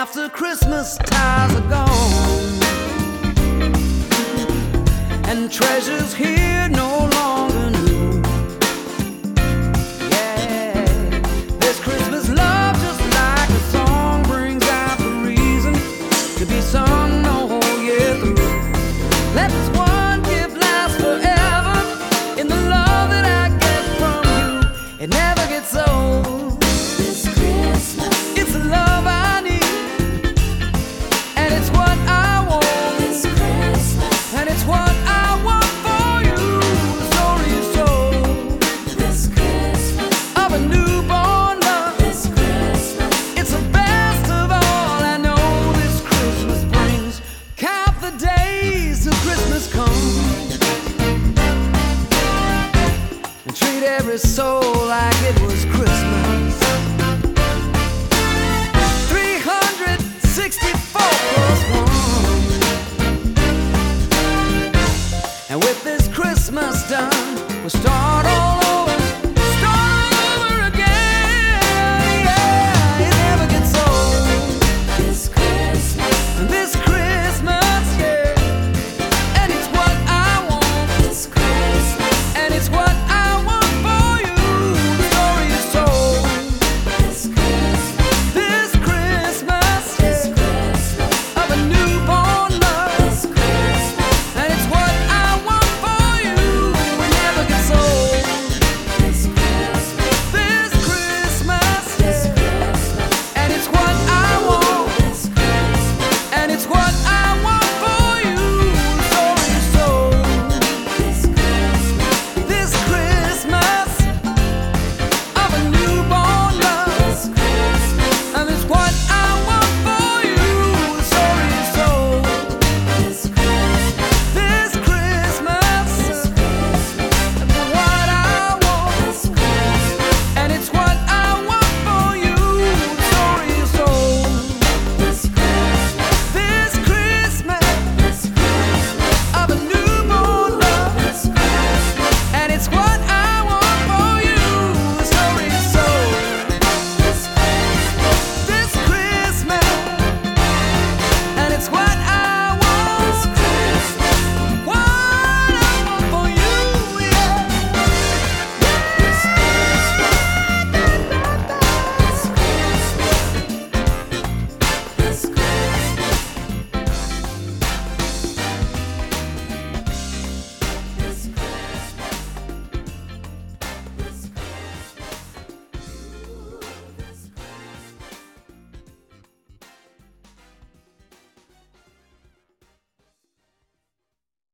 after Christmas ties are gone, and treasures here no longer new. Yeah, this Christmas love, just like a song, brings out the reason to be sung the whole year through. Let this one gift last forever in the love that I get from you. It never gets old.